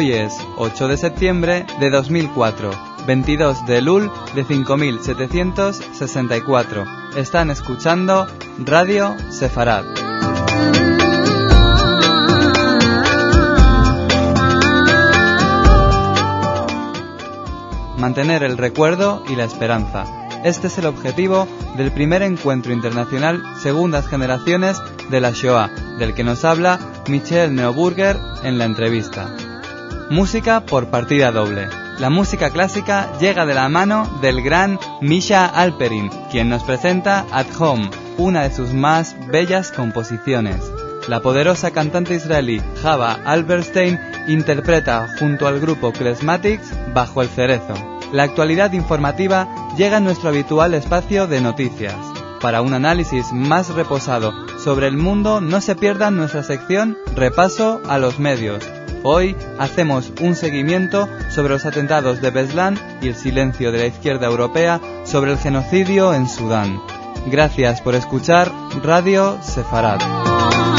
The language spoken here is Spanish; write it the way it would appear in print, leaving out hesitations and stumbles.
Hoy es 8 de septiembre de 2004, 22 de Elul de 5764. Están escuchando Radio Sefarad. Mantener el recuerdo y la esperanza. Este es el objetivo del primer encuentro internacional Segundas Generaciones de la Shoah, del que nos habla Michel Neuburger en la entrevista. Música por partida doble. La música clásica llega de la mano del gran Misha Alperin, quien nos presenta At Home, una de sus más bellas composiciones. La poderosa cantante israelí Java Alberstein interpreta junto al grupo Klezmatics Bajo el Cerezo. La actualidad informativa llega en nuestro habitual espacio de noticias. Para un análisis más reposado sobre el mundo, no se pierdan nuestra sección Repaso a los medios. Hoy hacemos un seguimiento sobre los atentados de Beslan y el silencio de la izquierda europea sobre el genocidio en Sudán. Gracias por escuchar Radio Sefarad.